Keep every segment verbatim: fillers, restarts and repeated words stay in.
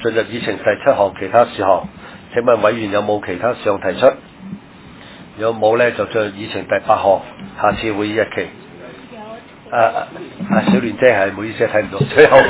進入議程第七項其他事項。請問委員有冇其他事項提出？如果冇呢，就進入議程第八項，下次會議日期。啊啊！小蓮姐係唔好意思，睇唔到最後。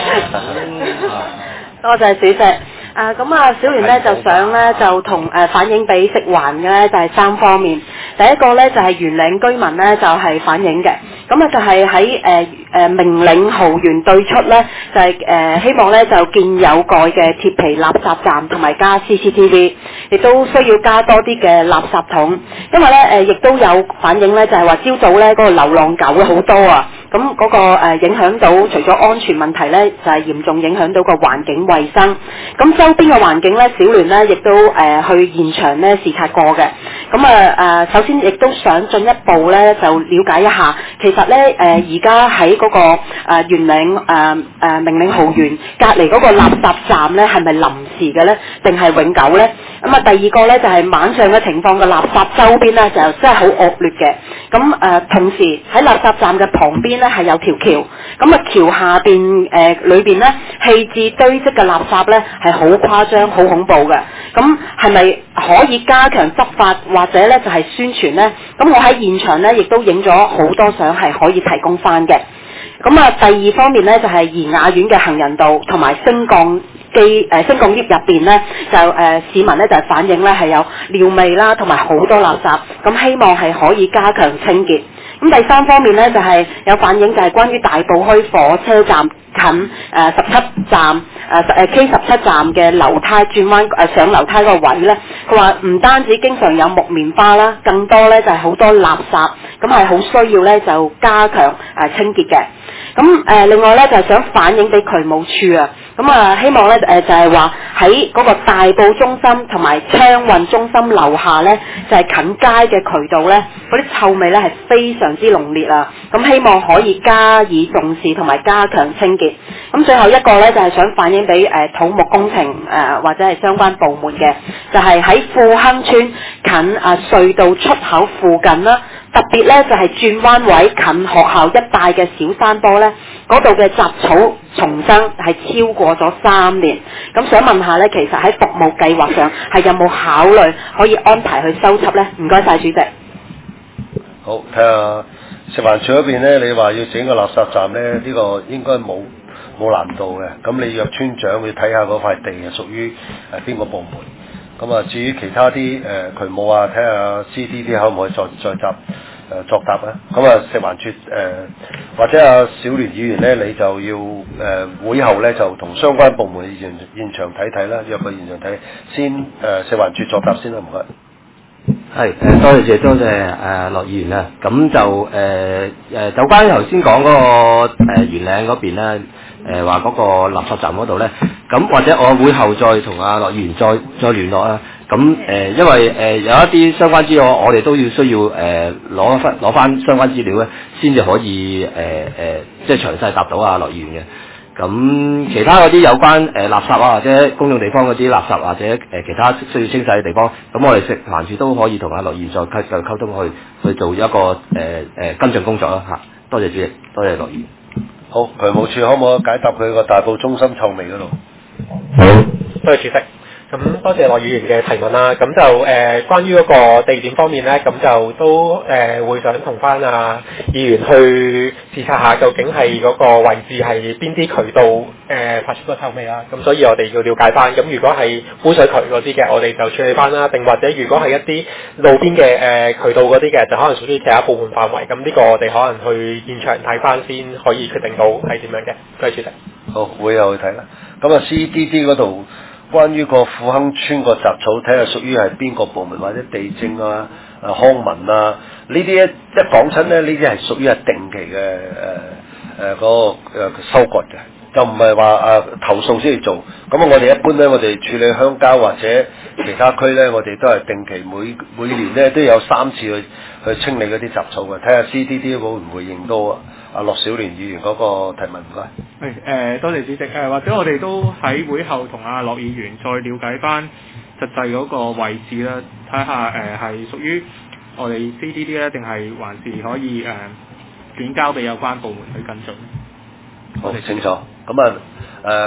多謝主席。啊，咁啊，小蓮咧就想咧就同誒、呃、反映俾食環嘅咧就係、是、三方面。第一個咧就係、是、圓嶺居民咧就係、是、反映嘅，咁啊就係喺誒誒明領豪園對出咧就係、是、誒、呃、希望咧就建有蓋嘅鐵皮垃圾站同埋加 C C T V， 亦都需要加多啲嘅垃圾桶，因為咧誒亦都有反映咧就係話朝早咧嗰、那個流浪狗好多啊，咁嗰、那個、呃、影響到除咗安全問題咧就係、是、嚴重影響到個環境衛生，咁周邊嘅環境咧小聯咧亦都誒、呃、去現場咧視察過嘅，咁啊誒首先亦都想進一步咧就了解一下，其實咧誒而家喺嗰個誒圓領誒誒明領豪園隔離嗰個垃圾站咧係咪臨時嘅咧，定係永久咧？咁啊第二個咧就係、是、晚上嘅情況嘅垃圾周邊咧就真係好惡劣嘅，咁誒、呃、同時喺垃圾站嘅旁邊咧係有條橋，咁啊橋下邊誒裏邊咧棄置堆積嘅垃圾咧係好誇張、好恐怖嘅，咁係咪可以加強執法或者咧就係、是、宣傳咧？咁我喺現場咧亦都影咗好多相係可以提供翻嘅。咁啊第二方面咧就係、是、怡雅苑嘅行人道同埋升降機誒、呃、升降 lift 入邊咧就誒、呃、市民咧就係、是、反映咧係有尿味啦，同埋好多垃圾，咁希望係可以加強清潔。咁第三方面咧就係、是、有反映就係關於大埔墟火車站近誒十七站誒誒 K 十七站嘅樓梯轉彎誒上樓梯個位咧，佢話唔單止經常有木棉花啦，更多咧就係、是、好多垃圾，咁係好需要咧就加強誒、呃、清潔嘅。咁誒、呃、另外咧就係、是、想反映俾渠務處啊，咁啊希望咧誒、呃、就係話喺嗰個大埔中心同埋昌運中心樓下咧，就係、是、近街嘅渠道咧，嗰啲臭味咧係非常之濃烈啊！咁希望可以加以重視同埋加強清潔。咁最後一個咧就係、是、想反映俾誒、呃、土木工程誒、呃、或者係相關部門嘅，就係、是、喺富亨村近啊隧道出口附近啦。特別咧就係、是、轉彎位近學校一帶嘅小山坡咧，嗰度嘅雜草叢生係超過咗三年。咁想問下咧，其實喺服務計劃上係有冇考慮可以安排去修葺咧？唔該晒主席。 好，睇下食環署嗰邊咧，你話要整個垃圾站咧，呢、這個應該冇冇難度嘅。咁你約村長去睇下嗰塊地係屬於誒邊個部門。咁啊，至於其他啲誒渠務啊，睇下 C D D 可唔可以再再答誒、呃、作答啊？咁啊，食環署誒或者阿小聯議員咧，你就要誒、呃、會後咧就同相關部門現現場睇睇啦，約個現場睇先誒、呃、食環署作答先啦，唔該。 係誒，多謝多謝誒樂議員啦。咁就誒誒，就關於頭先講嗰個誒圓嶺嗰邊咧。誒話嗰個垃圾站嗰度咧，咁或者我會後再同阿樂議員再再聯絡啦。咁誒、呃，因為誒、呃、有一啲相關資料，我哋都要需要誒攞翻攞翻相關資料咧，先至可以誒誒、呃呃，即係詳細答到阿樂議員嘅。咁其他嗰啲有關誒、呃、垃圾啊，或者公用地方嗰啲垃圾，或者誒、呃、其他需要清洗嘅地方，咁我哋食環署都可以同阿樂議員再溝再溝通去去做一個誒誒、呃、跟進工作啦嚇。多謝主席，多謝樂議員。 好，渠務處可唔可以解答佢個大埔中心臭味嗰度？ 好，多謝主席。咁多謝羅議員嘅提問啦。咁就誒、呃、關於嗰個地點方面咧，咁就都誒、呃、會想同翻啊議員去視察下，究竟係嗰個位置係邊啲渠道誒、呃、發出個臭味啦。咁所以我哋要了解翻。咁如果係污水渠嗰啲嘅，我哋就處理翻啦。定或者如果係一啲路邊嘅誒、呃、渠道嗰啲嘅，就可能屬於其他部門範圍。咁呢個我哋可能去現場睇翻先，可以決定到係點樣嘅。多謝主席。 好，會有去睇啦。咁啊 C D D 嗰度。關於個富亨村個雜草，睇下屬於係邊個部門或者地政啊、啊康文啊呢啲一一講親咧，呢啲係屬於係定期嘅誒誒嗰個誒收割嘅，就唔係話啊投訴先嚟做。咁啊，我哋一般咧，我哋處理鄉郊或者其他區咧，我哋都係定期每每年咧都有三次去去清理嗰啲雜草嘅，睇下 C D D 會唔會應到啊？阿樂小聯議員嗰個提問唔該。 係誒、呃，多謝主席誒、呃，或者我哋都喺會後同阿樂議員再了解翻實際嗰個位置啦，睇下誒係屬於我哋 C D D 咧，定係還是可以誒、呃、轉交俾有關部門去跟進。 好清楚。咁啊誒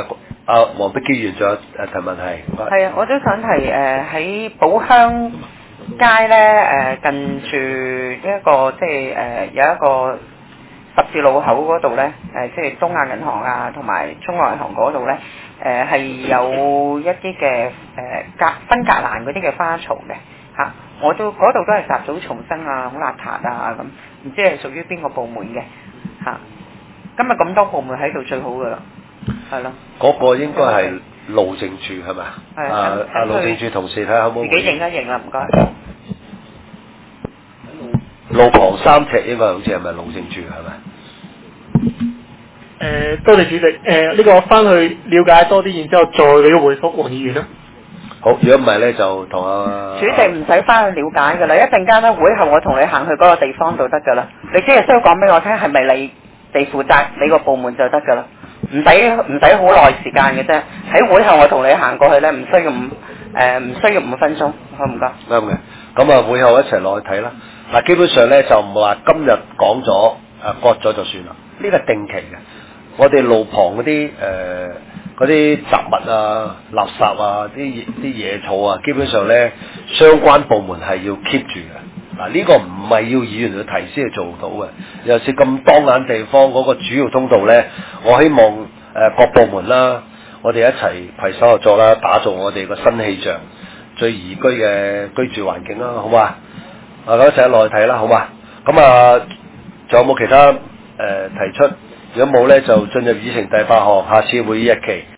阿黃碧基議員仲有誒提問係。 係啊，我都想提誒喺寶鄉街咧誒近住一個即係誒有一個十字路口嗰度咧誒，即係東亞銀行啊同埋中國銀行嗰度咧誒係有一啲嘅誒隔分隔欄嗰啲嘅花槽嘅嚇，我都嗰度都係雜草叢生啊，好邋遢啊咁，唔知係屬於邊個部門嘅嚇？今日咁多部門喺度最好噶啦，係咯。 嗰個應該係路政處係咪？ 係啊啊路政處同事睇下可唔可以？ 自己認一認啦，唔該。 路旁三尺應該好似係咪路政處係咪？ 誒，多謝主席。誒，呢個翻去了解多啲，然之後再俾個回覆黃議員啦。 好，如果唔係咧，就同阿主席唔使翻去了解㗎啦，一陣間咧會後我同你行去嗰個地方就得㗎啦。你只係需要講俾我聽係咪你哋負責你個部門就得㗎啦，唔使唔使好耐時間嘅啫。喺會後我同你行過去咧，唔需要五誒唔需要五分鐘，好唔該。 啱嘅，咁啊會後一齊落去睇啦。嗱，基本上咧就唔係話今日講咗誒割咗就算啦，呢個定期嘅。我哋路旁嗰啲誒嗰啲雜物啊、垃圾啊、啲啲野草啊，基本上咧相關部門係要 keep 住嘅。嗱，呢個唔係要議員去提先去做到嘅，尤其是咁當眼地方嗰個主要通道咧，我希望誒、呃、各部門啦，我哋一齊攜手合作啦，打造我哋個新氣象、最宜居嘅居住環境啦，好嘛？啊，咁一齊落去睇啦，好嘛？咁啊，仲有冇其他誒、呃、提出？如果冇咧，就進入議程第八項，下次會議日期。